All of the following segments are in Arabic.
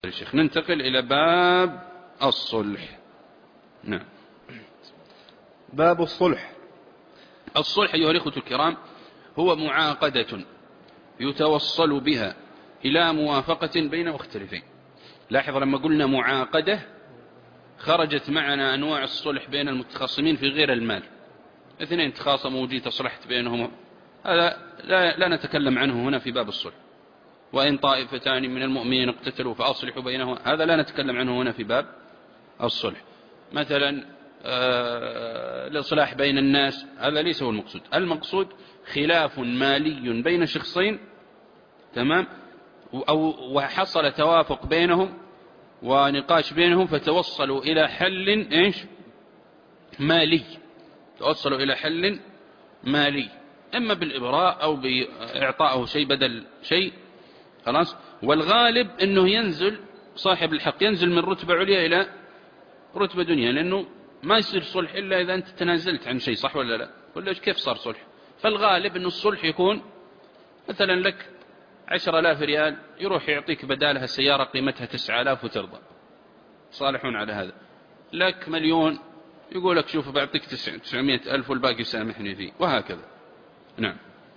الشيخ ننتقل إلى باب الصلح. نعم. باب الصلح. الصلح أيها الإخوة الكرام هو معاقدة يتوصل بها إلى موافقة بين مختلفين. لاحظ لما قلنا معاقدة خرجت معنا أنواع الصلح بين المتخاصمين في غير المال. اثنين تخاصموا وجيت أصلحت بينهم، هذا لا نتكلم عنه هنا في باب الصلح. وإن طائفتان من المؤمنين اقتتلوا فأصلحوا بينهما، هذا لا نتكلم عنه هنا في باب الصلح. مثلا الإصلاح بين الناس، هذا ليس هو المقصود. المقصود خلاف مالي بين شخصين، تمام، وحصل توافق بينهم ونقاش بينهم فتوصلوا إلى حل مالي، توصلوا إلى حل مالي، إما بالإبراء أو بإعطائه شيء بدل شيء، خلاص. والغالب أنه ينزل صاحب الحق ينزل من رتبة عليا إلى رتبة دنيا، لأنه ما يصير صلح إلا إذا أنت تنازلت عن شيء، صح ولا لا؟ ولا كيف صار صلح؟ فالغالب أنه الصلح يكون مثلا لك 10,000 ريال، يروح يعطيك بدالها السيارة قيمتها 9,000 وترضى، صالحون على هذا. لك 1,000,000 يقول لك شوف بعطيك 900,000 والباقي سامحني فيه، وهكذا. نعم.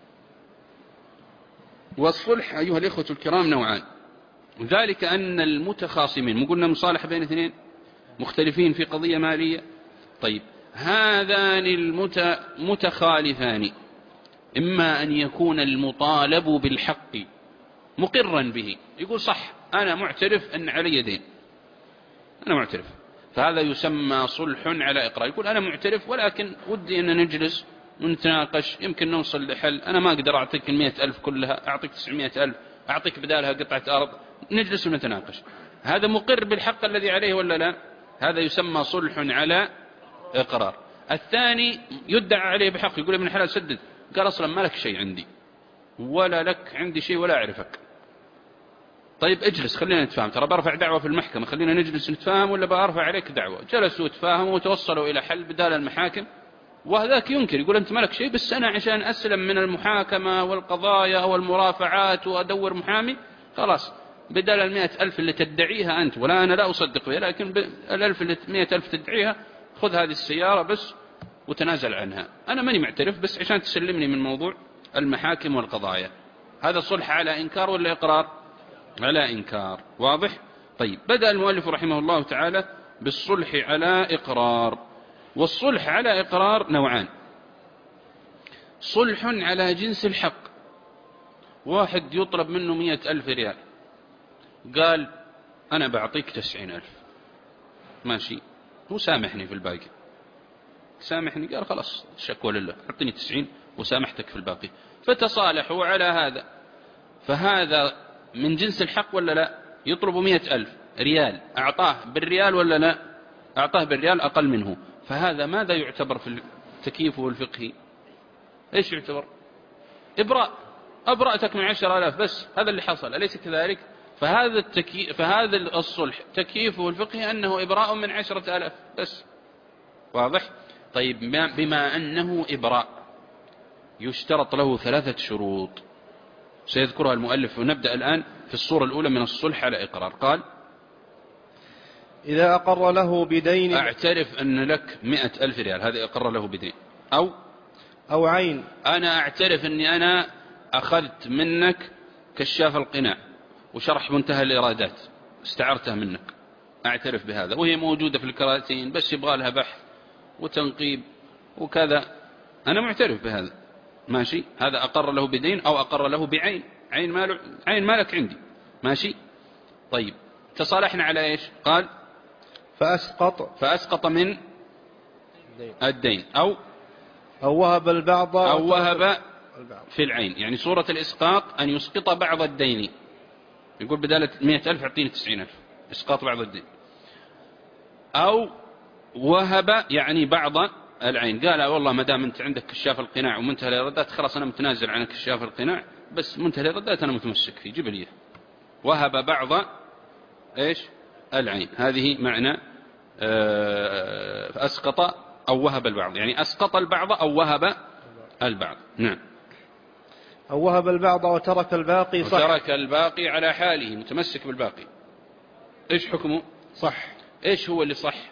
والصلح أيها الإخوة الكرام نوعان، ذلك أن المتخاصمين، مو قلنا مصالحة بين اثنين مختلفين في قضية مالية، طيب هذان المتخالفان إما أن يكون المطالب بالحق مقرا به، يقول صح أنا معترف أن علي دين، أنا معترف، فهذا يسمى صلح على إقرار. يقول أنا معترف ولكن ودي أن نجلس ونتناقش، يمكن نوصل لحل، أنا ما أقدر أعطيك 100,000 كلها، أعطيك 900,000، أعطيك بدالها قطعة أرض، نجلس ونتناقش. هذا مقر بالحق الذي عليه ولا لا؟ هذا يسمى صلح على إقرار. الثاني يدعى عليه بحق، يقول ابن حلال سدد، قال أصلا ما لك شيء عندي ولا لك عندي شيء ولا أعرفك. طيب اجلس خلينا نتفاهم، ترى برفع دعوة في المحكمة، خلينا نجلس نتفاهم ولا برفع عليك دعوة. جلسوا وتفاهموا وتوصلوا إلى حل بدال المحاكم، وهذاك ينكر يقول أنت ما لك شيء، بس أنا عشان أسلم من المحاكمة والقضايا والمرافعات وأدور محامي، خلاص بدل 100,000 اللي تدعيها أنت، ولا أنا لا أصدق بها، لكن 100,000 تدعيها، خذ هذه السيارة بس وتنازل عنها، أنا ماني معترف بس عشان تسلمني من موضوع المحاكم والقضايا. هذا صلح على إنكار ولا إقرار؟ على إنكار، واضح؟ طيب بدأ المؤلف رحمه الله تعالى بالصلح على إقرار. والصلح على إقرار نوعان: صلح على جنس الحق، واحد يطلب منه 100,000 ريال، قال أنا بعطيك 90,000، ماشي، هو سامحني في الباقي، سامحني، قال خلاص الشكوى لله، أعطني 90 وسامحتك في الباقي، فتصالحوا على هذا. فهذا من جنس الحق ولا لا؟ يطلب 100,000 ريال، أعطاه بالريال ولا لا؟ أعطاه بالريال أقل منه، فهذا ماذا يعتبر في التكييف والفقه؟ إيش يعتبر؟ إبراء، أبرأتك من 10,000 بس، هذا اللي حصل، أليس كذلك؟ فهذا الصلح تكييفه الفقهي أنه إبراء من 10,000 بس، واضح؟ طيب بما أنه إبراء يشترط له 3 شروط سيذكرها المؤلف، ونبدأ الآن في الصورة الأولى من الصلح على إقرار. قال إذا أقر له بدين، أعترف أن لك 100,000 ريال، هذا أقر له بدين، أو عين، أنا أعترف أني أنا أخذت منك كشاف القناع وشرح منتهى الإرادات، استعرتها منك، أعترف بهذا، وهي موجودة في الكراتين بس يبغى لها بحث وتنقيب وكذا، أنا معترف بهذا، ماشي، هذا أقر له بدين أو أقر له بعين، عين مالك عندي، ماشي. طيب تصالحنا على إيش؟ قال فأسقط من الدين، أو وهب البعض، أو وهب في العين، يعني صورة الإسقاط أن يسقط بعض الدين، يقول بدالة 100,000 أعطيني 90,000، إسقاط بعض الدين. أو وهب يعني بعض العين، قال والله ما دام أنت عندك كشاف القناع ومنتهى الإرادات، خلاص أنا متنازل عن كشاف القناع، بس منتهى الإرادات أنا متمسك فيه، جيب لي. وهب بعض إيش؟ العين، هذه معنى أسقط أو وهب البعض، يعني أسقط البعض أو وهب البعض. نعم. أو وهب البعض وترك الباقي، وترك الباقي على حاله، متمسك بالباقي. إيش حكمه؟ صح. إيش هو اللي صح؟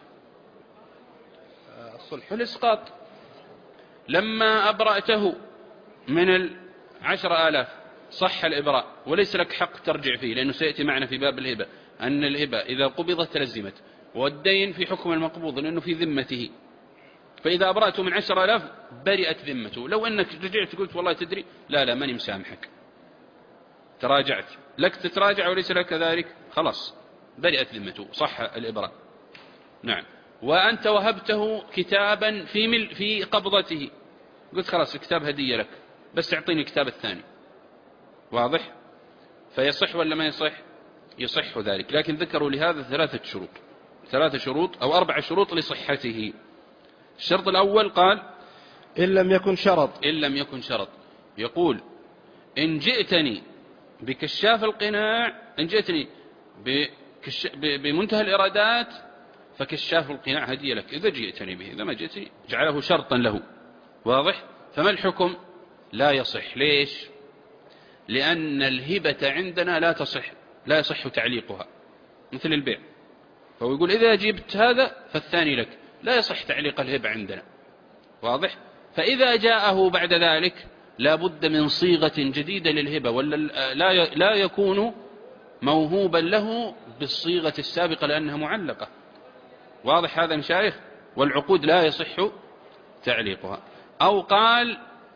الصلح. الإسقاط. لما أبرأته من 10,000 صح الإبراء، وليس لك حق ترجع فيه، لأنه سيأتي معنا في باب الهبة أن الهبة إذا قبضت تلزمت، والدين في حكم المقبوض لأنه في ذمته. فإذا أبرأته من 10,000 برئت ذمته. لو أنك رجعت قلت والله تدري لا ماني مسامحك، تراجعت، لك تتراجع وليس لك كذلك، خلاص برئت ذمته، صح الإبراء. نعم. وأنت وهبته كتابا في قبضته، قلت خلاص الكتاب هدية لك بس اعطيني الكتاب الثاني، واضح؟ فيصح ولا ما يصح؟ يصح ذلك، لكن ذكروا لهذا 3 شروط أو 4 شروط لصحته. الشرط الأول قال إن لم يكن شرط. يقول إن جئتني بكشاف القناع، إن جئتني بمنتهى الإرادات فكشاف القناع هدية لك إذا جئتني به، إذا ما جئتني جعله شرطا له، واضح؟ فما الحكم؟ لا يصح. ليش؟ لأن الهبة عندنا لا يصح تعليقها مثل البيع. فهو يقول إذا جبت هذا فالثاني لك، لا يصح تعليق الهبة عندنا، واضح؟ فإذا جاءه بعد ذلك لا بد من صيغة جديدة للهبة، ولا لا يكون موهوبا له بالصيغة السابقة لأنها معلقة، واضح هذا مشايخ؟ والعقود لا يصح تعليقها. أو قال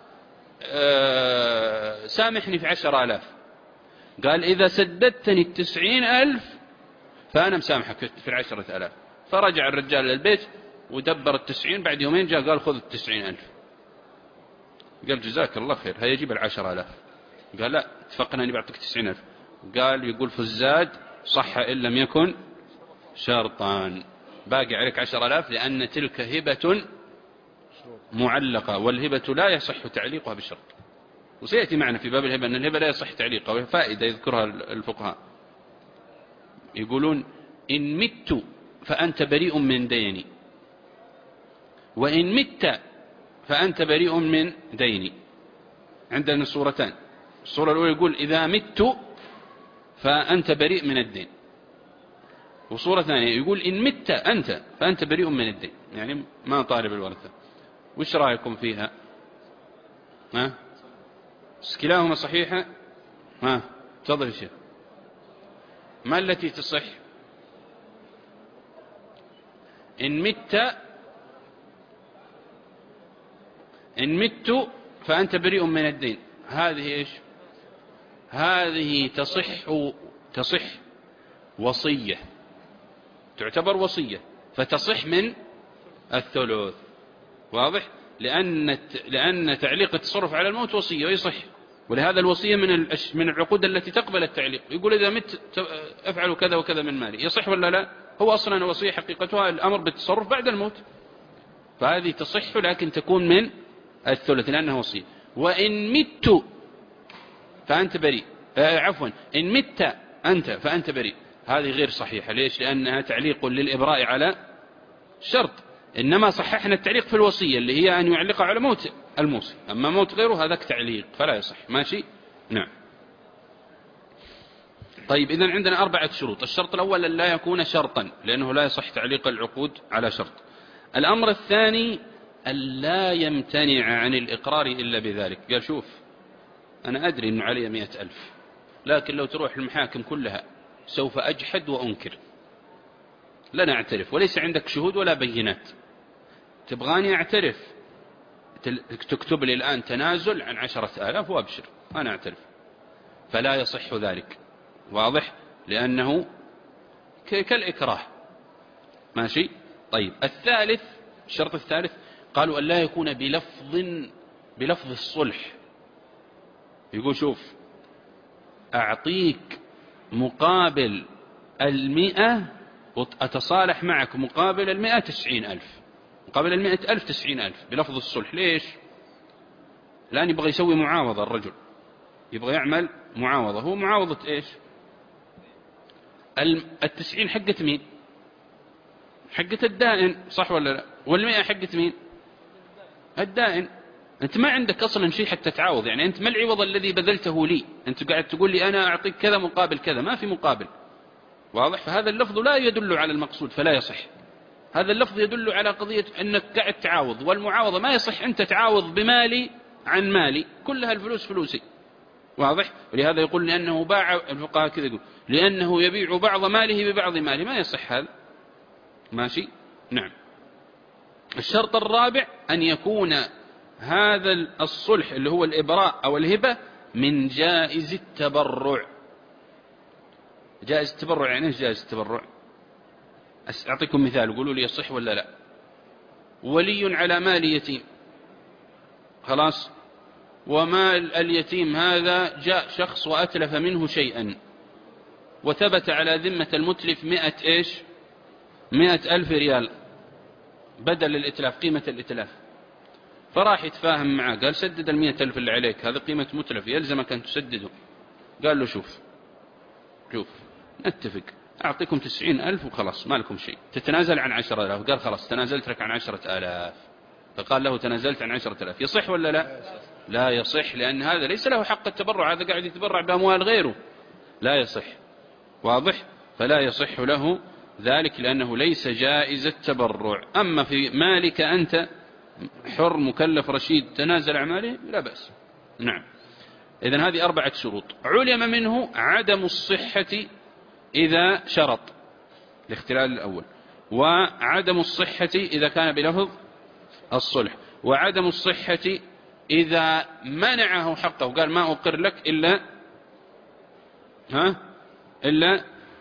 سامحني في 10,000، قال إذا سددتني 90,000 فأنا مسامحك في 10,000. فرجع الرجال للبيت ودبر 90، بعد يومين جاء قال خذ 90,000، قال جزاك الله خير هيا جيب 10,000. قال لا اتفقنا أني بعطيك 90,000. قال يقول في الزاد صح إن لم يكن شرطان، باقي عليك 10,000 لأن تلك هبة معلقة، والهبة لا يصح تعليقها بشرط. وسيأتي معنا في باب الهبة أن الهبة لا يصح تعليقها، وهي فائدة يذكرها الفقهاء. يقولون إن مت فأنت بريء من ديني، وإن مت فأنت بريء من ديني. عندنا صورتان، الصورة الأولى يقول إذا مت فأنت بريء من الدين، وصورة ثانية يقول إن مت أنت فأنت بريء من الدين، يعني ما طالب الورثة. وش رأيكم فيها؟ كلاهما صحيحة؟ تفضل يا شيخ. ما التي تصح؟ إن مت فأنت بريء من الدين، هذه إيش؟ هذه تصح وصية، تعتبر وصية فتصح من الثلث، واضح؟ لأن تعليق التصرف على الموت وصية ويصح، ولهذا الوصية من العقود التي تقبل التعليق. يقول إذا مت أفعل كذا وكذا من مالي، يصح ولا لا؟ هو أصلا الوصية حقيقتها الأمر بالتصرف بعد الموت، فهذه تصح لكن تكون من الثلث لأنها وصية. وإن مت فأنت بريء، إن مت أنت فأنت بريء، هذه غير صحيحة. ليش؟ لأنها تعليق للإبراء على شرط، إنما صححنا التعليق في الوصية اللي هي أن يعلق على موت الموصي، أما موت غيره هذاك تعليق فلا يصح. ماشي؟ نعم. طيب إذن عندنا 4 شروط. الشرط الأول أن لا يكون شرطا، لأنه لا يصح تعليق العقود على شرط. الأمر الثاني أن لا يمتنع عن الإقرار إلا بذلك. قال شوف أنا أدري أنه علي 100,000، لكن لو تروح المحاكم كلها سوف أجحد وأنكر، لن أعترف، وليس عندك شهود ولا بينات، تبغاني أعترف تكتب لي الآن تنازل عن 10,000 وأبشر أنا أعترف، فلا يصح ذلك، واضح؟ لأنه كالإكراه. ماشي؟ طيب الثالث، الشرط الثالث قالوا أن لا يكون بلفظ الصلح. يقول شوف أعطيك مقابل 100 وأتصالح معك مقابل 100 90,000، مقابل 100,000 90,000 بلفظ الصلح. ليش؟ الآن يبغى يسوي معاوضة، الرجل يبغى يعمل معاوضة. هو معاوضة إيش؟ 90 حقة مين؟ حقة الدائن، صح ولا لا؟ 100 حقة مين؟ الدائن. أنت ما عندك أصلا شيء حتى تعاوض، يعني أنت ما العوض الذي بذلته لي؟ أنت قاعد تقول لي أنا أعطيك كذا مقابل كذا، ما في مقابل، واضح؟ فهذا اللفظ لا يدل على المقصود فلا يصح. هذا اللفظ يدل على قضية أنك قاعد تعاوض، والمعاوضة ما يصح أنت تعاوض بمالي عن مالي، كلها الفلوس فلوسي. واضح؟ ولهذا يقول لأنه باع، الفقهاء كذا يقول لأنه يبيع بعض ماله ببعض ماله، ما يصح هذا. ماشي؟ نعم. الشرط الرابع أن يكون هذا الصلح اللي هو الإبراء أو الهبة من جائز التبرع. جائز التبرع يعني ايش جائز التبرع؟ أعطيكم مثال قولوا لي يصح ولا لا. ولي على مال يتيم، خلاص، ومال اليتيم هذا جاء شخص وأتلف منه شيئا، وثبت على ذمة المتلف 100,000 ريال بدل الإتلاف، قيمة الإتلاف. فراح يتفاهم معه، قال سدد 100,000 اللي عليك، هذا قيمة متلف يلزمك أن تسدده. قال له شوف نتفق، أعطيكم 90,000 وخلاص ما لكم شيء، تتنازل عن 10,000. قال خلاص تنازلت لك عن 10,000. فقال له تنازلت عن 10,000. يصح ولا لا؟ لا يصح، لأن هذا ليس له حق التبرع، هذا قاعد يتبرع بأموال غيره، لا يصح. واضح؟ فلا يصح له ذلك لأنه ليس جائز التبرع. أما في مالك أنت حر مكلف رشيد تنازل عن ماله لا بأس. نعم. إذن هذه 4 شروط. علم منه عدم الصحة إذا شرط، الاختلال الأول، وعدم الصحة إذا كان بلفظ الصلح، وعدم الصحة إذا منعه حقه، قال ما أقر لك إلا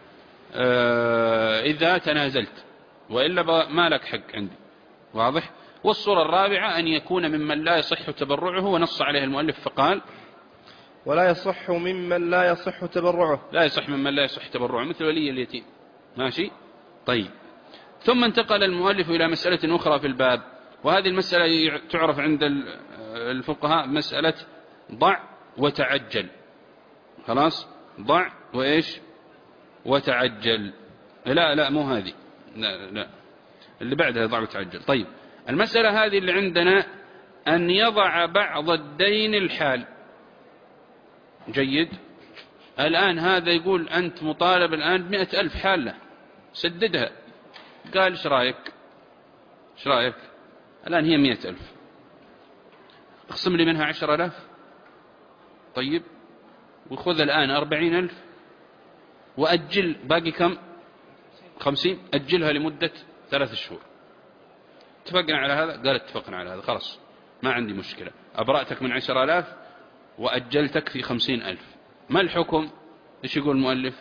إذا تنازلت، وإلا ما لك حق عندي. واضح؟ والصورة الرابعة أن يكون ممن لا يصح تبرعه، ونص عليه المؤلف فقال ولا يصح ممن لا يصح تبرعه. لا يصح ممن لا يصح تبرعه، مثل ولي اليتيم. ماشي؟ طيب. ثم انتقل المؤلف إلى مسألة أخرى في الباب، وهذه المسألة تعرف عند الفقهاء مسألة ضع وتعجل. خلاص؟ ضع وإيش؟ وتعجل. لا مو هذه، لا اللي بعدها ضع وتعجل. طيب، المسألة هذه اللي عندنا أن يضع بعض الدين الحال. جيد. الآن هذا يقول أنت مطالب الآن ب100,000 حالة سددها. قال إيش رأيك؟ الآن هي 100,000، اقسم لي منها 10,000. طيب، وخذ الآن 40,000 وأجل باقي كم؟ 50. أجلها لمدة 3 شهور. اتفقنا على هذا؟ قال اتفقنا على هذا، خلاص ما عندي مشكلة، أبرأتك من 10,000 وأجلتك في 50,000. ما الحكم؟ إيش يقول المؤلف؟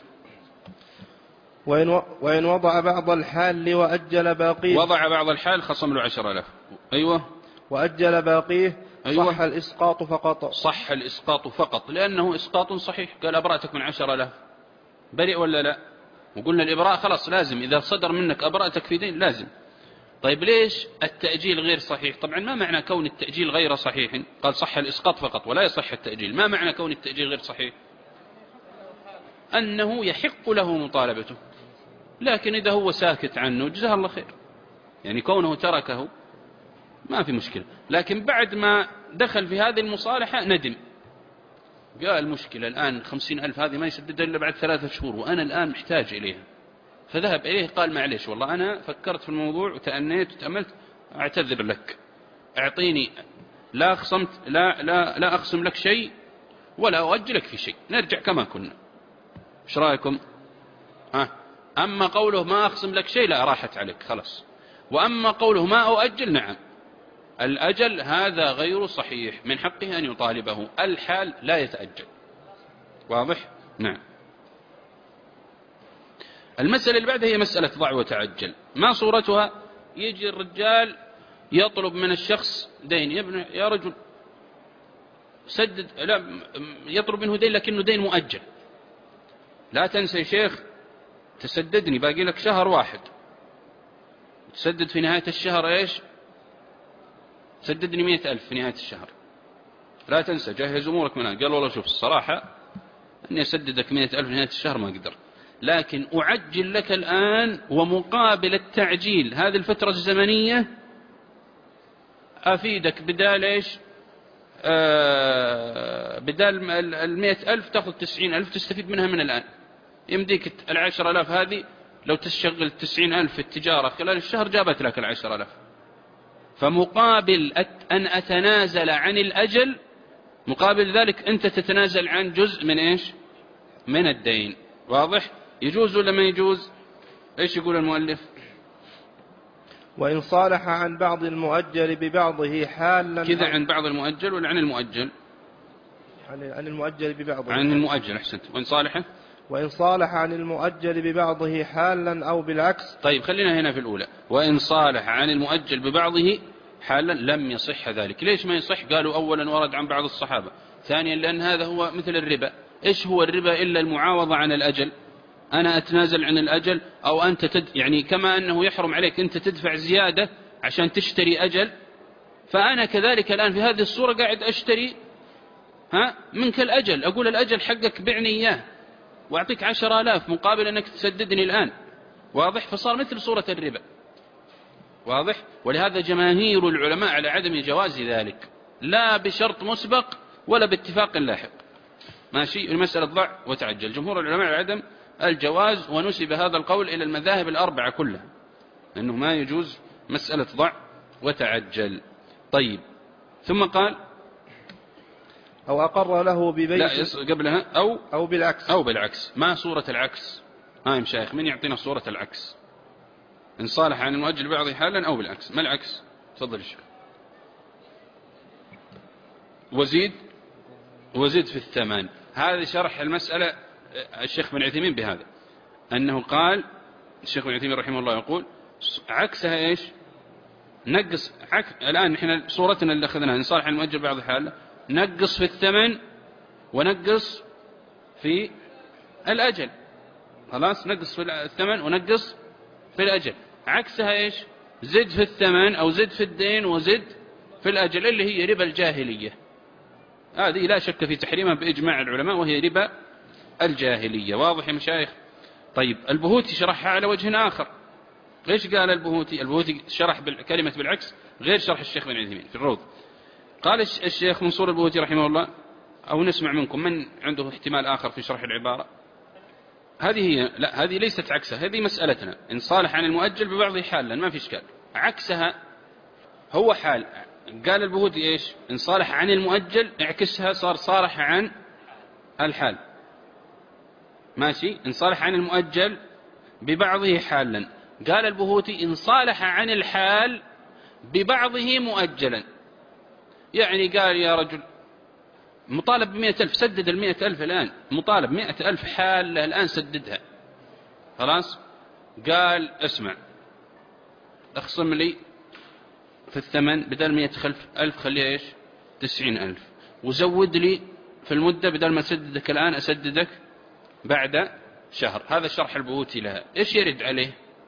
وإن وضع بعض الحال وأجل باقيه. وضع بعض الحال خصم له 10,000. أيوة. وأجل باقيه. أيوة. صح الإسقاط فقط. صح الإسقاط فقط، لأنه إسقاط صحيح. قال أبرأتك من 10,000، بريء ولا لا؟ وقلنا الإبراء خلاص لازم، إذا صدر منك أبرأتك في دين لازم. طيب ليش التأجيل غير صحيح؟ طبعا ما معنى كون التأجيل غير صحيح؟ قال صح الإسقاط فقط ولا يصح التأجيل. ما معنى كون التأجيل غير صحيح؟ أنه يحق له مطالبته، لكن إذا هو ساكت عنه جزاه الله خير، يعني كونه تركه ما في مشكلة. لكن بعد ما دخل في هذه المصالحة ندم، قال المشكلة الآن 50,000 هذه ما يسددها إلا بعد 3 شهور، وأنا الآن محتاج إليها. فذهب إليه قال معليش والله أنا فكرت في الموضوع وتأنيت وتأملت، أعتذر لك، أعطيني، لا أقسم لك شيء ولا أؤجلك في شيء، نرجع كما كنا. إيش رأيكم؟ أما قوله ما أقسم لك شيء لا، راحت عليك خلاص. وأما قوله ما أؤجل، نعم الأجل هذا غير صحيح، من حقه أن يطالبه، الحال لا يتأجل. واضح؟ نعم. المسألة اللي بعدها هي مسألة ضع وتعجل. ما صورتها؟ يجي الرجال يطلب من الشخص دين، يا رجل سدد، لا يطلب منه دين لكنه دين مؤجل، لا تنسى يا شيخ تسددني، باقي لك شهر واحد، تسدد في نهاية الشهر إيش؟ سددني 100,000 في نهاية الشهر، لا تنسى جهز أمورك منها. قال والله شوف الصراحة أني أسددك 100,000 في نهاية الشهر ما أقدر، لكن أعجل لك الآن، ومقابل التعجيل هذه الفترة الزمنية أفيدك بدال إيش؟ بدال 100,000 تأخذ 90,000 تستفيد منها من الآن. يمديك 10,000 هذه لو تشغل 90,000 في التجارة خلال الشهر جابت لك 10,000. فمقابل أن أتنازل عن الأجل، مقابل ذلك أنت تتنازل عن جزء من إيش؟ من الدين. واضح؟ يجوز ولا ما يجوز؟ إيش يقول المؤلف؟ وإن صالح عن بعض المؤجل ببعضه حالا كذا عن بعض المؤجل ولا عن المؤجل؟ عن المؤجل ببعضه. عن المؤجل، أحسنت. وإن صالح عن المؤجل ببعضه حالا أو بالعكس. طيب خلينا هنا في الأولى. وإن صالح عن المؤجل ببعضه حالا لم يصح ذلك. ليش ما يصح؟ قالوا أولا ورد عن بعض الصحابة، ثانيا لأن هذا هو مثل الربا. إيش هو الربا إلا المعاوضة عن الأجل؟ أنا أتنازل عن الأجل، أو أنت يعني كما أنه يحرم عليك أنت تدفع زيادة عشان تشتري أجل، فأنا كذلك الآن في هذه الصورة قاعد أشتري منك الأجل. أقول الأجل حقك بعني إياه وأعطيك 10,000 مقابل أنك تسددني الآن. واضح؟ فصار مثل صورة الربا. واضح؟ ولهذا جماهير العلماء على عدم جواز ذلك، لا بشرط مسبق ولا باتفاق لاحق. ماشي؟ المسألة ضع وتعجل. جمهور العلماء على عدم الجواز، ونسب هذا القول إلى المذاهب الأربعة كلها، لأنه ما يجوز مسألة ضع وتعجل. طيب، ثم قال أو أقر له ببيت. لا قبلها أو بالعكس. ما صورة العكس؟ يا مشايخ من يعطينا صورة العكس؟ إن صالح عن المؤجل بعضه حالا أو بالعكس. ما العكس؟ تفضل الشيخ. وزيد في الثمن. هذا شرح المسألة الشيخ بن عثيمين بهذا، أنه قال الشيخ بن عثيمين رحمه الله يقول عكسها إيش؟ نقص. الآن نحن صورتنا اللي أخذناها إن صالح عن المؤجل بعضه حالا، نقص في الثمن ونقص في الأجل. خلاص، نقص في الثمن ونقص في الأجل. عكسها إيش؟ زد في الثمن أو زد في الدين وزد في الأجل، اللي هي ربا الجاهلية. هذه لا شك في تحريمها بإجماع العلماء، وهي ربا الجاهلية. واضح يا مشايخ؟ طيب، البهوتي شرحها على وجه آخر. ليش قال البهوتي؟ البهوتي شرح كلمة بالعكس غير شرح الشيخ بن عثيمين في الروض. قال الشيخ منصور البهوتي رحمه الله، أو نسمع منكم من عنده احتمال آخر في شرح العبارة. هذه ليست عكسها، هذه مسألتنا. إن صالح عن المؤجل ببعضه حالا ما في إشكال. عكسها هو حال. قال البهوتي إيش؟ إن صالح عن المؤجل اعكسها، صالح عن الحال. ماشي؟ إن صالح عن المؤجل ببعضه حالا. قال البهوتي إن صالح عن الحال ببعضه مؤجلا. يعني قال يا رجل مطالب ب100,000، سدد 100,000 الآن. مطالب 100,000 حالة الآن، سددها. خلاص؟ قال اسمع، اخصم لي في الثمن بدل 100,000 خليها ايش؟ 90,000، وزود لي في المدة بدل ما أسددك الآن أسددك بعد شهر. هذا شرح البهوتي لها. ايش يرد عليه؟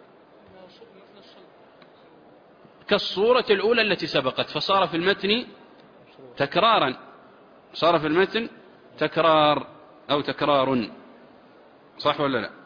كالصورة الأولى التي سبقت، فصار في المتن تكرارا. صار في المتن تكرار أو تكرار. صح ولا لا؟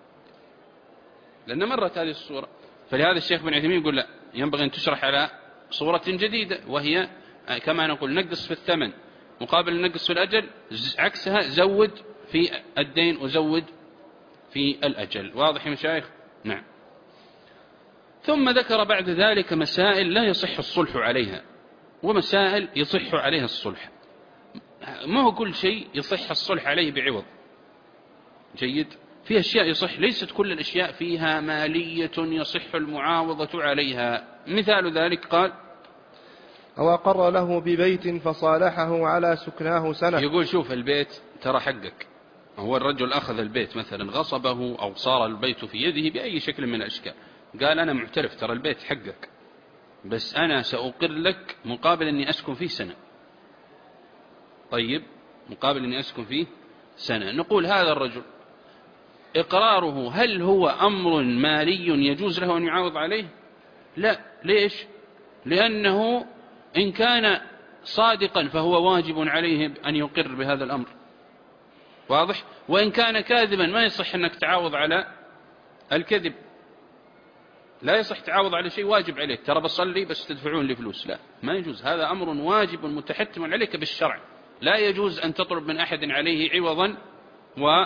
لأن مرت هذه الصورة. فلهذا الشيخ بن عثيمين يقول لا، ينبغي أن تشرح على صورة جديدة، وهي كما نقول نقص في الثمن مقابل نقص في الأجل. عكسها زود في الدين وزود في الأجل. واضح يا مشايخ؟ نعم. ثم ذكر بعد ذلك مسائل لا يصح الصلح عليها، ومسائل يصح عليها الصلح. ما هو كل شيء يصح الصلح عليه بعوض. جيد؟ في أشياء يصح، ليست كل الأشياء فيها مالية يصح المعاوضة عليها. مثال ذلك قال أو أقر له ببيت فصالحه على سكناه سنة. يقول شوف البيت ترى حقك. هو الرجل أخذ البيت مثلا غصبه أو صار البيت في يده بأي شكل من الأشكال، قال أنا معترف ترى البيت حقك، بس أنا سأقر لك مقابل أني أسكن فيه سنة. طيب، مقابل أني أسكن فيه سنة. نقول هذا الرجل إقراره هل هو أمر مالي يجوز له أن يعاوض عليه؟ لا. ليش؟ لأنه إن كان صادقا فهو واجب عليه أن يقر بهذا الأمر. واضح؟ وإن كان كاذبا ما يصح أنك تعاوض على الكذب. لا يصح تعاوض على شيء واجب عليك، ترى بصلي بس تدفعون لي فلوس، لا، ما يجوز. هذا أمر واجب متحتم عليك بالشرع، لا يجوز أن تطلب من أحد عليه عوضا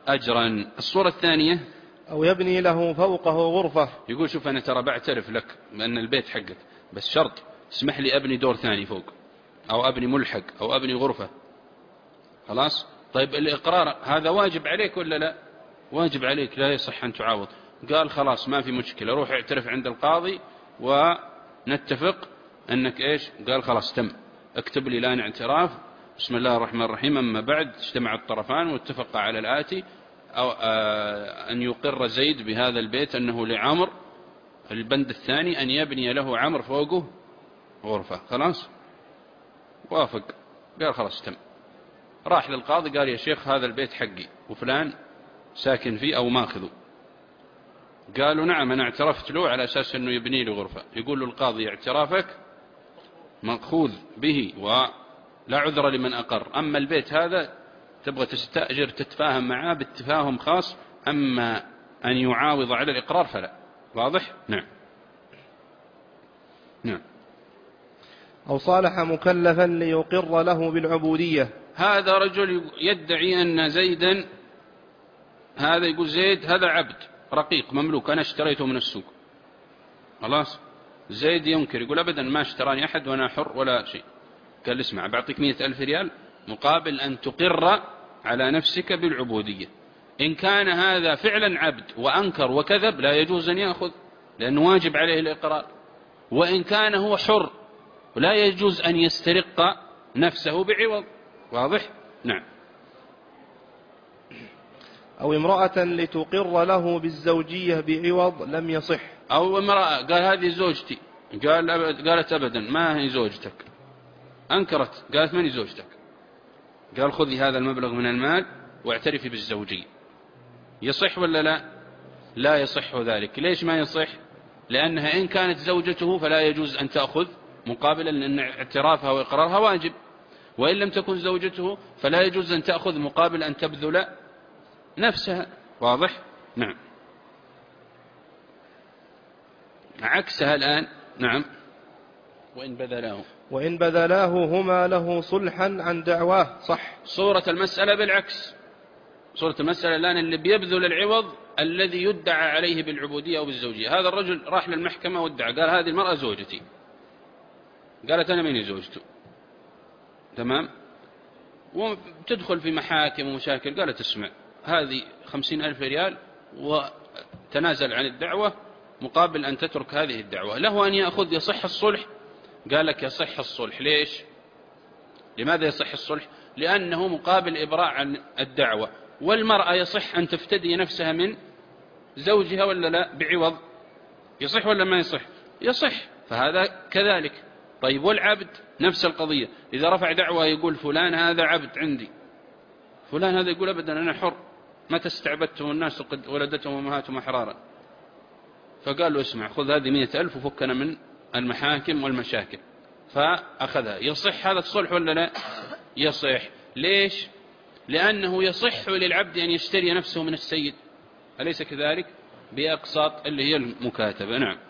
أجرا. الصورة الثانية أو يبني له فوقه غرفة. يقول شوف أنا ترى بعترف لك بأن البيت حقك، بس شرط اسمح لي أبني دور ثاني فوق، أو أبني ملحق، أو أبني غرفة. خلاص. طيب الإقرار هذا واجب عليك ولا لا؟ واجب عليك، لا يصح أن تعاوض. قال خلاص ما في مشكلة، روح اعترف عند القاضي ونتفق أنك إيش. قال خلاص تم، اكتب لي الآن اعتراف بسم الله الرحمن الرحيم. أما بعد اجتمع الطرفان واتفقا على الآتي، أو أن يقر زيد بهذا البيت أنه لعمر. البند الثاني أن يبني له عمر فوقه غرفة. خلاص وافق، قال خلاص تم. راح للقاضي قال يا شيخ هذا البيت حقي وفلان ساكن فيه أو ماخذه. قالوا نعم أنا اعترفت له على أساس أنه يبني له غرفة. يقول له القاضي اعترافك مأخوذ به ولا عذر لمن أقر، أما البيت هذا تبغى تستأجر تتفاهم معاه باتفاهم خاص، أما أن يعاوض على الإقرار فلا. واضح؟ نعم. نعم. أو صالح مكلفا ليقر له بالعبودية. هذا رجل يدعي أن زيدا، هذا يقول زيد هذا عبد رقيق مملوك أنا اشتريته من السوق. خلاص. زيد ينكر يقول أبدا ما اشتراني أحد وأنا حر ولا شيء. قال اسمع بعطيك 100,000 ريال مقابل أن تقر على نفسك بالعبودية. إن كان هذا فعلا عبد وأنكر وكذب لا يجوز أن يأخذ لأنه واجب عليه الإقرار، وإن كان هو حر ولا يجوز أن يسترق نفسه بعوض. واضح؟ نعم. أو امرأة لتقر له بالزوجية بعوض لم يصح. أو امرأة قال هذه زوجتي، قالت أبدا ما هي زوجتك، أنكرت قالت من هي زوجتك، قال خذي هذا المبلغ من المال واعترفي بالزوجية. يصح ولا لا؟ لا يصح ذلك. ليش ما يصح؟ لأنها إن كانت زوجته فلا يجوز أن تأخذ مقابلا، لأن اعترافها وإقرارها واجب، وإن لم تكن زوجته فلا يجوز أن تأخذ مقابل أن تبذل نفسها. واضح؟ نعم. عكسها الآن. نعم. وإن بذلاه هما له صلحا عن دعواه صح. صورة المسألة بالعكس. صورة المسألة الآن اللي بيبذل العوض الذي يدعى عليه بالعبودية أو بالزوجية. هذا الرجل راح للمحكمة وادعى قال هذه المرأة زوجتي، قالت أنا مني زوجته. تمام. وتدخل في محاكم ومشاكل. قالت اسمع هذه 50,000 ريال وتنازل عن الدعوة مقابل أن تترك هذه الدعوة. له أن يأخذ. يصح الصلح؟ قال لك يصح الصلح. ليش؟ لماذا يصح الصلح؟ لأنه مقابل إبراء عن الدعوة، والمرأة يصح أن تفتدي نفسها من زوجها ولا لا بعوض. يصح ولا ما يصح؟ يصح. فهذا كذلك. طيب والعبد نفس القضية، إذا رفع دعوة يقول فلان هذا عبد عندي، فلان هذا يقول أبدا أنا حر متى استعبدتهم الناس قد ولدتهم أمهاتهم أحرارا. فقال له اسمع خذ هذه 100,000 وفكنا من المحاكم والمشاكل. فأخذها. يصح هذا الصلح ولا لا؟ يصح. ليش؟ لأنه يصح للعبد أن يشتري نفسه من السيد، أليس كذلك؟ بأقساط اللي هي المكاتبة. نعم.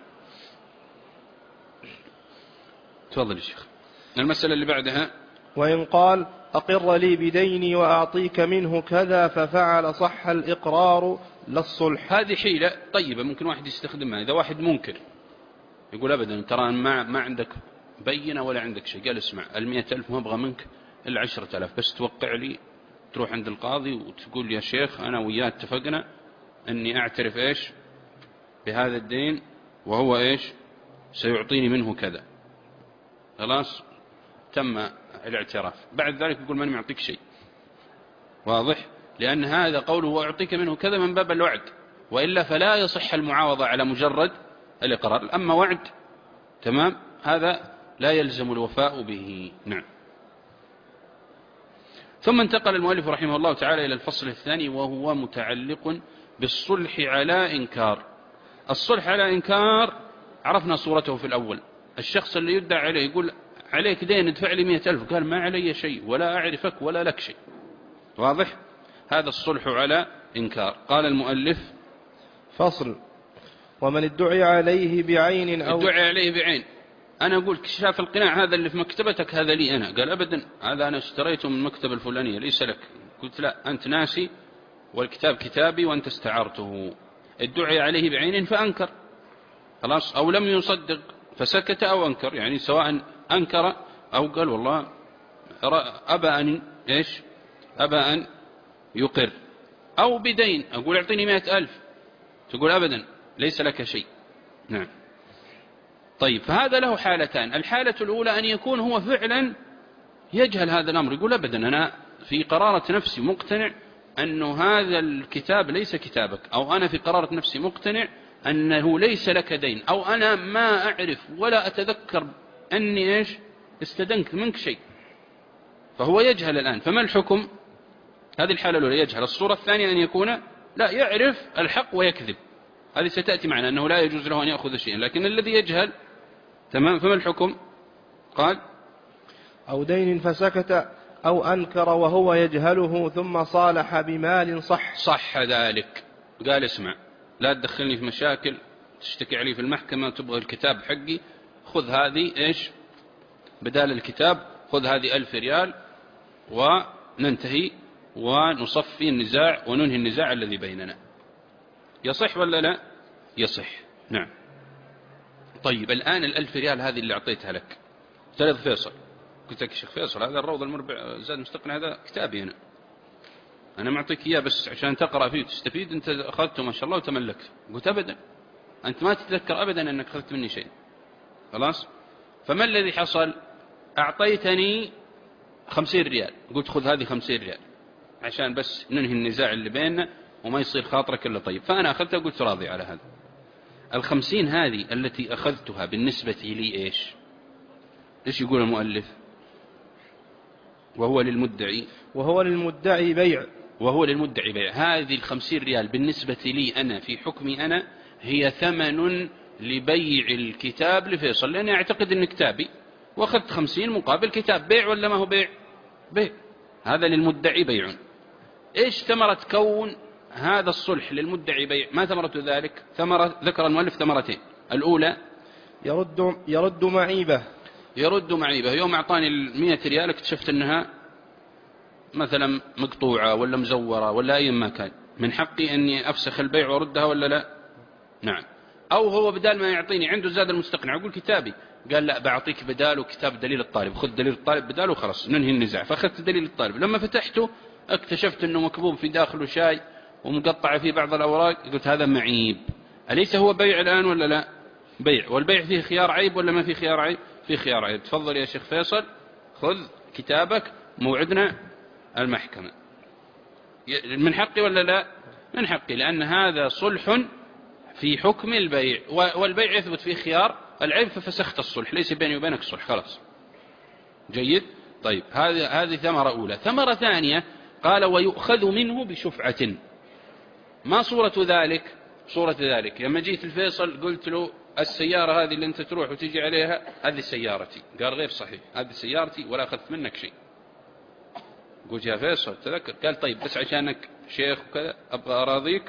تفضل يا شيخ. المسألة اللي بعدها. وإن قال أقر لي بديني وأعطيك منه كذا ففعل صح الإقرار للصلح. هذه حيلة طيبة ممكن واحد يستخدمها. إذا واحد منكر يقول أبدا ترى ما عندك بينة ولا عندك شيء، قال اسمع 100,000 ما أبغى منك إلا 10,000 بس توقع لي، تروح عند القاضي وتقول يا شيخ أنا وياه اتفقنا أني أعترف إيش بهذا الدين وهو إيش سيعطيني منه كذا. خلاص تم الاعتراف. بعد ذلك يقول من يعطيك شيء. واضح؟ لأن هذا قوله وأعطيك منه كذا من باب الوعد، وإلا فلا يصح المعاوضة على مجرد الإقرار. أما وعد تمام هذا لا يلزم الوفاء به. نعم. ثم انتقل المؤلف رحمه الله تعالى إلى الفصل الثاني وهو متعلق بالصلح على إنكار. الصلح على إنكار عرفنا صورته في الأول. الشخص اللي يدعى عليه يقول عليك دين ادفع لي 100,000، قال ما علي شيء ولا أعرفك ولا لك شيء. واضح؟ هذا الصلح على إنكار. قال المؤلف فصل. ومن ادعي عليه بعين أو ادعي عليه بعين. أنا أقول شاف القناع هذا اللي في مكتبتك هذا لي أنا، قال أبدا هذا أنا اشتريته من مكتب الفلانية ليس لك. قلت لا أنت ناسي والكتاب كتابي وأنت استعرته، ادعي عليه بعين فأنكر خلاص، أو لم يصدق فسكت أو أنكر، يعني سواء أنكر أو قال والله أبى أن إيش، أبى أن يقر، أو بدين أقول أعطيني 100,000 تقول أبدا ليس لك شيء. نعم. طيب فهذا له حالتان، الحالة الأولى أن يكون هو فعلا يجهل هذا الأمر، يقول أبدا أنا في قرارة نفسي مقتنع أن هذا الكتاب ليس كتابك، أو أنا في قرارة نفسي مقتنع أنه ليس لك دين، أو أنا ما أعرف ولا أتذكر أني إيش استدنت منك شيء، فهو يجهل الآن. فما الحكم؟ هذه الحالة الأولى يجهل. الصورة الثانية أن يكون لا يعرف الحق ويكذب، هذه ستأتي معنا أنه لا يجوز له أن يأخذ شيئا، لكن الذي يجهل تمام. فما الحكم؟ قال أو دين فسكت أو أنكر وهو يجهله ثم صالح بمال صح ذلك، قال اسمع لا تدخلني في مشاكل تشتكي علي في المحكمة تبغى الكتاب حقي، خذ هذه إيش بدال الكتاب، خذ هذه 1000 ريال وننتهي ونصفي النزاع وننهي النزاع الذي بيننا. يصح ولا لا؟ يصح. نعم. طيب الآن 1000 ريال هذه اللي أعطيتها لك، ثلاث فيصل، قلت لك شيخ فيصل هذا الروض المربع زاد مستقنع هذا كتابي أنا معطيك إياه بس عشان تقرأ فيه وتستفيد، أنت أخذته ما شاء الله وتملكت. قلت أبدا أنت ما تتذكر أبدا أنك أخذت مني شيء خلاص. فما الذي حصل؟ أعطيتني 50 ريال، قلت خذ هذه 50 ريال عشان بس ننهي النزاع اللي بيننا وما يصير خاطرك إلا طيب، فأنا أخذتها قلت راضي على هذا. 50 هذه التي أخذتها بالنسبة لي إيش يقول المؤلف؟ وهو للمدعي بيع. هذه 50 ريال بالنسبة لي أنا في حكمي أنا هي ثمن لبيع الكتاب لفيصل، لأني أعتقد أن كتابي وأخذت 50 مقابل كتاب. بيع ولا ما هو بيع؟ هذا للمدعي بيع. إيش ثمرة كون هذا الصلح للمدعي بيع؟ ما ثمرة ذلك؟ ذكر المؤلف ثمرتين. الأولى يرد معيبة. يوم أعطاني 100 ريال اكتشفت أنها مثلا مقطوعة ولا مزورة ولا أي ما كان، من حقي أني أفسخ البيع وأردها ولا لا؟ نعم. أو هو بدال ما يعطيني عنده زاد المستقنع، أقول كتابي، قال لا بعطيك بداله كتاب دليل الطالب، خذ دليل الطالب بداله وخلاص ننهي النزاع، فأخذت دليل الطالب. لما فتحته اكتشفت أنه مكبوب في داخله شاي ومقطع فيه بعض الأوراق، قلت هذا معيب. أليس هو بيع الآن ولا لا؟ بيع. والبيع فيه خيار عيب ولا ما فيه خيار عيب؟ فيه خيار عيب. تفضل يا شيخ فيصل خذ كتابك موعدنا المحكمة. من حقي ولا لا؟ من حقي، لأن هذا صلح في حكم البيع، والبيع يثبت فيه خيار العيب، ففسخت الصلح، ليس بيني وبينك صلح خلاص. جيد. طيب هذه ثمرة أولى. ثمرة ثانية قال ويؤخذ منه بشفعة. ما صورة ذلك؟ صورة ذلك لما جيت الفيصل قلت له السيارة هذه اللي أنت تروح وتجي عليها هذه سيارتي، قال غير صحيح، هذه سيارتي ولا أخذت منك شيء. قلت يا فيصل تذكر، قال طيب بس عشانك شيخ وكذا أبغى أراضيك،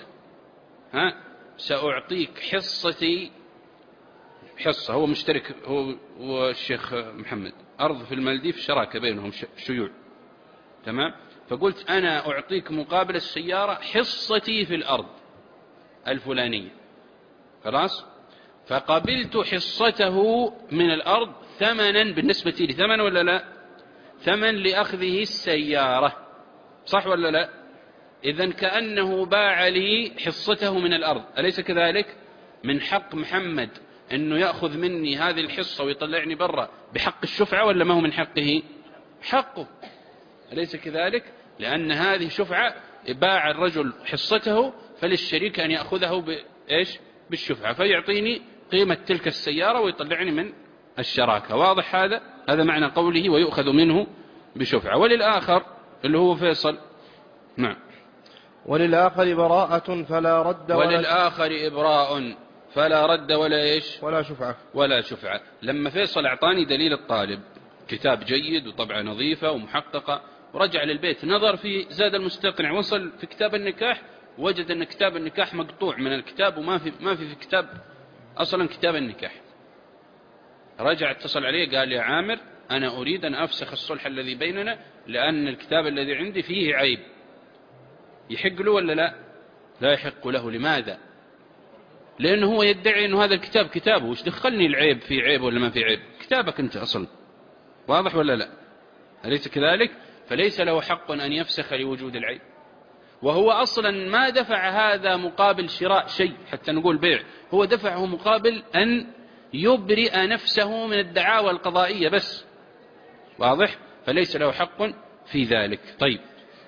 سأعطيك حصتي، حصة، هو مشترك هو والشيخ محمد، أرض في المالديف شراكة بينهم شيوع، تمام. فقلت أنا أعطيك مقابل السيارة حصتي في الأرض الفلانية، خلاص. فقبلت حصته من الأرض ثمنا بالنسبة لي، ثمن ولا لا؟ ثمن لأخذه السيارة، صح ولا لا؟ إذن كأنه باع لي حصته من الأرض، أليس كذلك؟ من حق محمد أنه يأخذ مني هذه الحصة ويطلعني برا بحق الشفعة ولا ما هو من حقه؟ حقه، أليس كذلك؟ لأن هذه شفعة، باع الرجل حصته فللشريك أن يأخذه بإيش؟ بالشفعة، فيعطيني قيمة تلك السيارة ويطلعني من الشراكة. واضح هذا؟ هذا معنى قوله ويؤخذ منه بشفعة. وللآخر اللي هو فيصل، نعم. وللآخر براءة فلا رد وللآخر إبراء فلا رد ولا إيش؟ ولا شفعة. لما فيصل أعطاني دليل الطالب، كتاب جيد وطبعة نظيفة ومحققة، ورجع للبيت نظر في زاد المستقنع، وصل في كتاب النكاح وجد أن كتاب النكاح مقطوع من الكتاب وما في كتاب أصلا كتاب النكاح. رجع اتصل عليه قال يا عامر أنا أريد أن أفسخ الصلح الذي بيننا لأن الكتاب الذي عندي فيه عيب. يحق له ولا لا؟ لا يحق له. لماذا؟ لأنه هو يدعي أنه هذا الكتاب كتابه، وش دخلني العيب في عيب ولا ما في عيب؟ كتابك أنت أصلا، واضح ولا لا؟ أليس كذلك؟ فليس له حق أن يفسخ لوجود العيب، وهو أصلا ما دفع هذا مقابل شراء شيء حتى نقول بيع، هو دفعه مقابل أن يبرئ نفسه من الدعاوى القضائية بس، واضح؟ فليس له حق في ذلك. طيب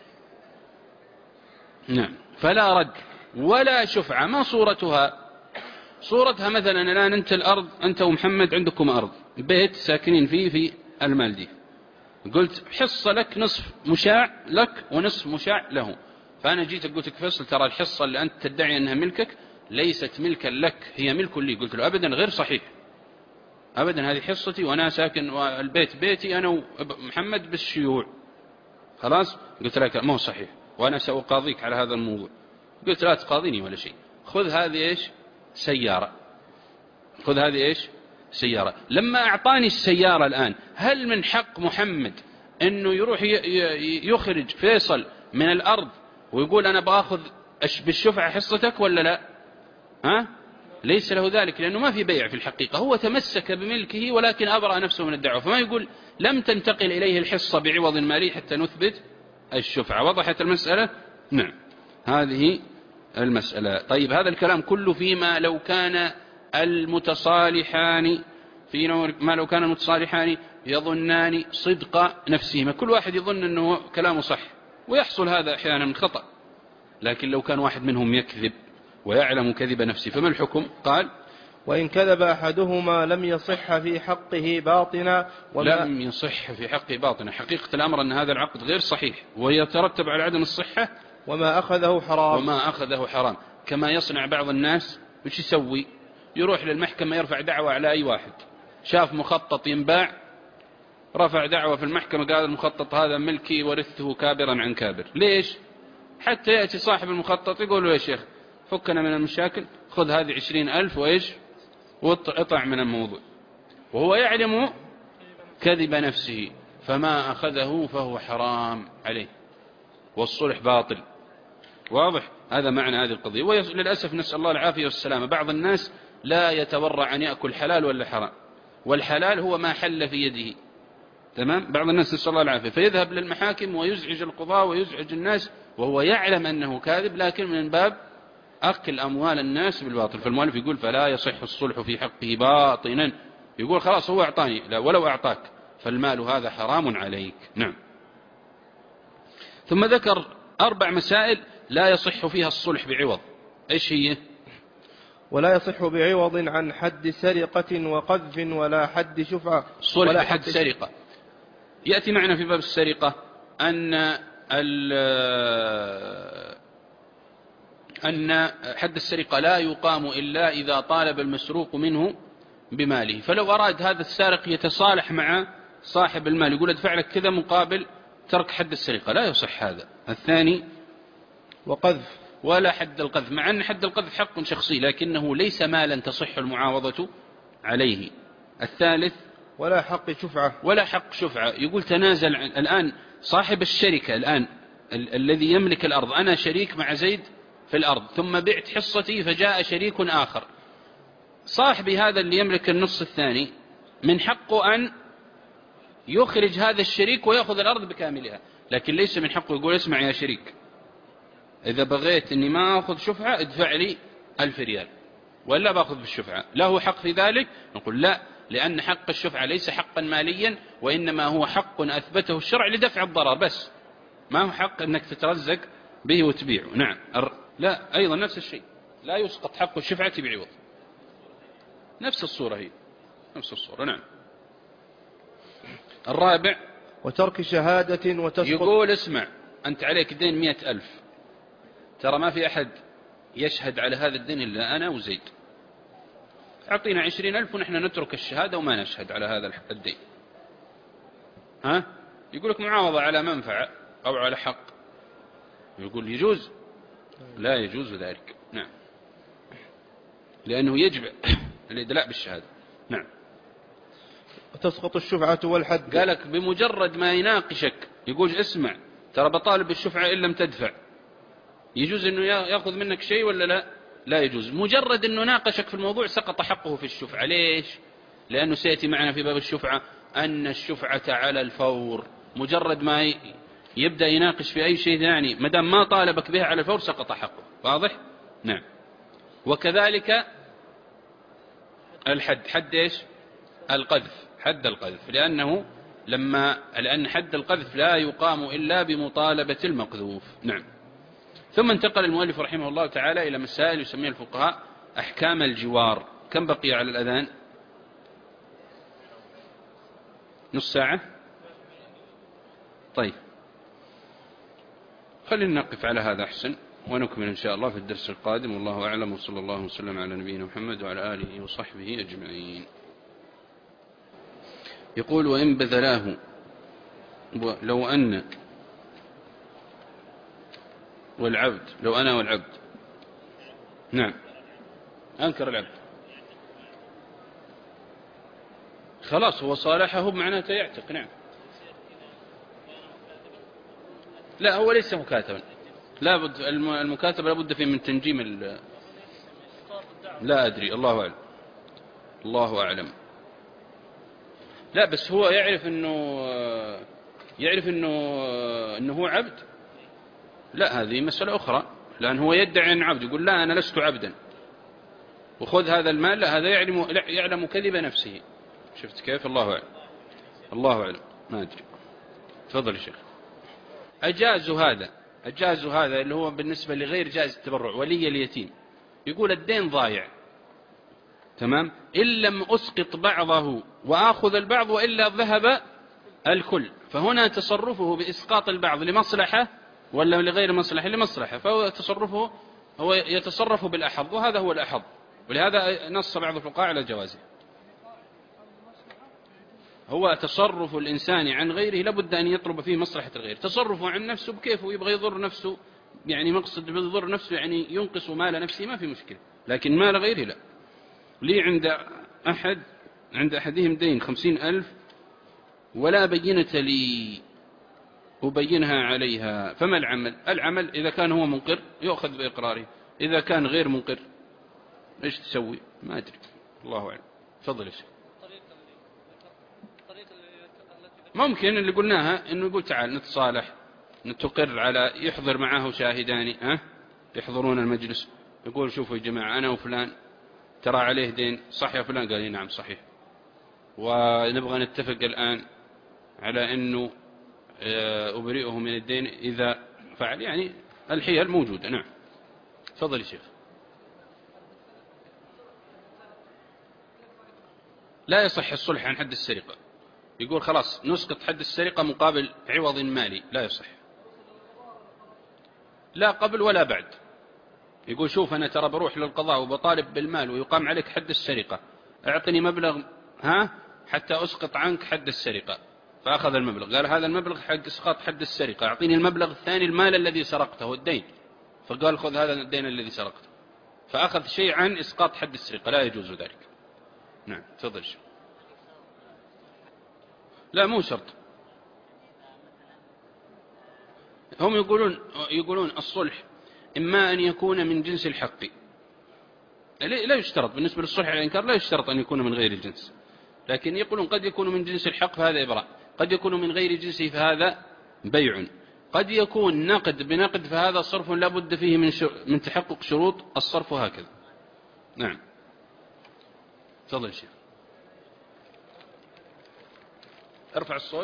نعم. فلا رد ولا شفعة. ما صورتها؟ صورتها مثلا الآن أنت الأرض، أنت ومحمد عندكم أرض، بيت ساكنين فيه في المالديف، قلت حصة لك، نصف مشاع لك ونصف مشاع له، فأنا جيت قلت لك فيصل ترى الحصة اللي أنت تدعي أنها ملكك ليست ملكا لك، هي ملك لي. قلت له أبدا غير صحيح، أبدا هذه حصتي وأنا ساكن والبيت بيتي أنا ومحمد بالشيوع، خلاص. قلت لك ما هو صحيح وأنا سأقاضيك على هذا الموضوع. قلت لا تقاضيني ولا شيء، خذ هذه إيش؟ سيارة، خذ هذه إيش؟ سيارة. لما أعطاني السيارة الآن، هل من حق محمد أنه يروح يخرج فيصل من الأرض ويقول أنا بأخذ بالشفعة حصتك ولا لا؟ ها؟ ليس له ذلك، لأنه ما في بيع في الحقيقة، هو تمسك بملكه ولكن أبرأ نفسه من الدعوة، فما يقول لم تنتقل إليه الحصة بعوض مالي حتى نثبت الشفعة. وضحت المسألة؟ نعم، هذه المسألة. طيب هذا الكلام كله فيما لو كان المتصالحان ما لو كان المتصالحان يظنان صدق نفسهما، كل واحد يظن أنه كلامه صح، ويحصل هذا أحيانا من خطأ. لكن لو كان واحد منهم يكذب ويعلم كذب نفسه فما الحكم؟ قال وإن كذب أحدهما لم يصح في حقه باطنا لم يصح في حقه باطنا. حقيقة الأمر أن هذا العقد غير صحيح ويترتب على عدم الصحة وما أخذه حرام. كما يصنع بعض الناس. وش يسوي؟ يروح للمحكمة يرفع دعوة على أي واحد، شاف مخطط ينباع رفع دعوة في المحكمة قال المخطط هذا ملكي ورثته كابرا عن كابر. ليش؟ حتى يأتي صاحب المخطط يقول له يا شيخ فكنا من المشاكل، خذ هذه 20,000 وإيش واطع من الموضوع، وهو يعلم كذب نفسه، فما أخذه فهو حرام عليه والصلح باطل. واضح؟ هذا معنى هذه القضية. وللأسف نسأل الله العافية والسلامة، بعض الناس لا يتورع أن يأكل حلال ولا حرام، والحلال هو ما حل في يده. تمام؟ بعض الناس نسأل الله العافية فيذهب للمحاكم ويزعج القضاة ويزعج الناس وهو يعلم أنه كاذب، لكن من باب أكل أموال الناس بالباطل. فالمؤلف يقول فلا يصح الصلح في حقه باطنا، يقول خلاص هو أعطاني، لا ولو أعطاك فالمال هذا حرام عليك. نعم. ثم ذكر 4 مسائل لا يصح فيها الصلح بعوض. إيش هي؟ ولا يصح بعوض عن حد سرقة وقذف ولا حد شفعة. الصلح بحد سرقة يأتي معنا في باب السرقة أن حد السرقة لا يقام إلا إذا طالب المسروق منه بماله. فلو أراد هذا السارق يتصالح مع صاحب المال يقول ادفع لك كذا مقابل ترك حد السرقة، لا يصح هذا. الثاني وقذف ولا حد القذف، مع أن حد القذف حق شخصي لكنه ليس مالا تصح المعاوضة عليه. الثالث ولا حق شفعة. ولا حق شفعة، يقول تنازل الآن صاحب الشركة الآن الذي يملك الأرض، أنا شريك مع زيد في الأرض ثم بعت حصتي فجاء شريك آخر، صاحبي هذا اللي يملك النص الثاني من حقه أن يخرج هذا الشريك ويأخذ الأرض بكاملها، لكن ليس من حقه يقول اسمع يا شريك إذا بغيت أني ما أخذ شفعة ادفع لي 1000 ريال ولا بأخذ بالشفعة. له حق في ذلك؟ نقول لا، لأن حق الشفعة ليس حقا ماليا وإنما هو حق أثبته الشرع لدفع الضرر بس، ما هو حق أنك تترزق به وتبيعه. نعم. لا أيضا نفس الشيء، لا يسقط حق الشفعة بعوض، نفس الصورة هي نفس الصورة. نعم. الرابع وترك شهادة وتسقط. يقول اسمع أنت عليك دين 100,000، ترى ما في أحد يشهد على هذا الدين إلا أنا وزيد، أعطينا 20,000 ونحن نترك الشهادة وما نشهد على هذا الدين. ها؟ يقول لك معاوضة على منفعة أو على حق، يقول يجوز؟ لا يجوز ذلك. نعم، لأنه يجب الإدلاء بالشهادة. نعم. وتسقط الشفعة والحد. قالك بمجرد ما يناقشك يقول اسمع ترى بطالب بالشفعة إن لم تدفع، يجوز أنه يأخذ منك شيء ولا لا؟ لا يجوز. مجرد أنه ناقشك في الموضوع سقط حقه في الشفعة. ليش؟ لأنه سيأتي معنا في باب الشفعة أن الشفعة على الفور. مجرد ما يبدأ يناقش في أي شيء ثاني مدام ما طالبك بها على الفور سقط حقه. واضح؟ نعم. وكذلك الحد. حد إيش؟ القذف. حد القذف، لأن حد القذف لا يقام إلا بمطالبة المقذوف. نعم. ثم انتقل المؤلف رحمه الله تعالى إلى مسائل يسميها الفقهاء أحكام الجوار. كم بقي على الأذان؟ نص ساعة؟ طيب خلينا نقف على هذا أحسن، ونكمل إن شاء الله في الدرس القادم. والله أعلم، وصلى الله وسلم على نبينا محمد وعلى آله وصحبه أجمعين. يقول: وإن بذلاه لو أن والعبد، لو أنا والعبد. نعم. أنكر العبد، خلاص هو صالحه معناته يعتق. نعم. لا هو ليس مكاتبا، لا بد المكاتبة لا بد فيه من تنجيم لا أدري، الله أعلم، الله أعلم. لا بس هو يعرف أنه هو عبد. لا هذه مسألة أخرى، لأن هو يدعي أن عبد، يقول لا أنا لست عبدا وخذ هذا المال. لا هذا يعلم كذب نفسه. شفت كيف؟ الله أعلم، الله أعلم، ما أدري. تفضل يا شيخ. أجازوا هذا اللي هو بالنسبة لغير جائز التبرع، ولي اليتيم يقول الدين ضايع، تمام، إن لم أسقط بعضه وآخذ البعض وإلا ذهب الكل. فهنا تصرفه بإسقاط البعض لمصلحة ولا لغير مصلحة؟ لمصلحة، فهو تصرفه هو يتصرف بالأحظ، وهذا هو الأحظ، ولهذا نص بعض الفقهاء على جوازه. هو تصرف الإنسان عن غيره لابد أن يطلب فيه مصلحة الغير. تصرفه عن نفسه بكيفه، يبغى يضر نفسه، يعني مقصد يضر نفسه يعني ينقص مال نفسه ما في مشكلة، لكن مال غيره لا. لي عند أحدهم دين 50,000 ولا بينة لي أبينها عليها، فما العمل؟ العمل إذا كان هو منقر يأخذ بإقراره، إذا كان غير منقر إيش تسوي؟ ما أدري، الله أعلم. تفضل يا شيخ. ممكن اللي قلناها إنه يقول تعال نتصالح، نتقر على يحضر معه شاهدان يحضرون المجلس، يقول شوفوا يا جماعة أنا وفلان ترى عليه دين، صح يا فلان؟ قال نعم صحيح، ونبغى نتفق الآن على أنه أبرئه من الدين إذا فعل، يعني الحيل موجودة. نعم. تفضل يا شيخ. لا يصح الصلح عن حد السرقة، يقول خلاص نسقط حد السرقة مقابل عوض مالي، لا يصح، لا قبل ولا بعد. يقول شوف أنا ترى بروح للقضاء وبطالب بالمال ويقام عليك حد السرقة، أعطني مبلغ حتى أسقط عنك حد السرقة، فأخذ المبلغ، قال هذا المبلغ حق إسقاط حد السرقة، أعطيني المبلغ الثاني المال الذي سرقته الدين، فقال خذ هذا الدين الذي سرقته، فأخذ شيء عن إسقاط حد السرقة، لا يجوز ذلك. نعم. تفضل. لا مو شرط، هم يقولون الصلح إما أن يكون من جنس الحق، لا يشترط بالنسبة للصلح على الإنكار، لا يشترط أن يكون من غير الجنس، لكن يقولون قد يكون من جنس الحق فهذا إبراء، قد يكون من غير جنسه فهذا بيع، قد يكون نقد بنقد فهذا صرف لا بد فيه من تحقق شروط الصرف، وهكذا. نعم. تفضل شيخ. ارفع الصوت.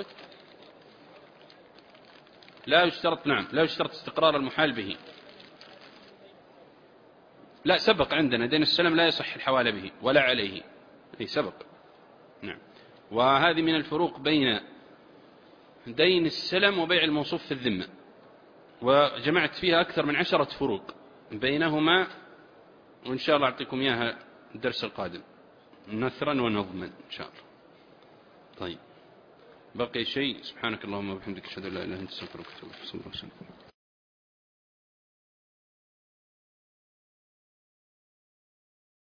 لا يشترط، نعم لا يشترط استقرار المحال به. لا سبق عندنا دين السلم لا يصح الحوالة به ولا عليه، سبق. نعم. وهذه من الفروق بين دين السلم وبيع الموصوف في الذمة، وجمعت فيها أكثر من 10 فروق بينهما، وإن شاء الله أعطيكم إياها الدرس القادم نثرا ونظما إن شاء الله. طيب بقي شيء. سبحانك اللهم وبحمدك أشهد أن لا إله إلا أنت أستغفرك وأتوب إليك.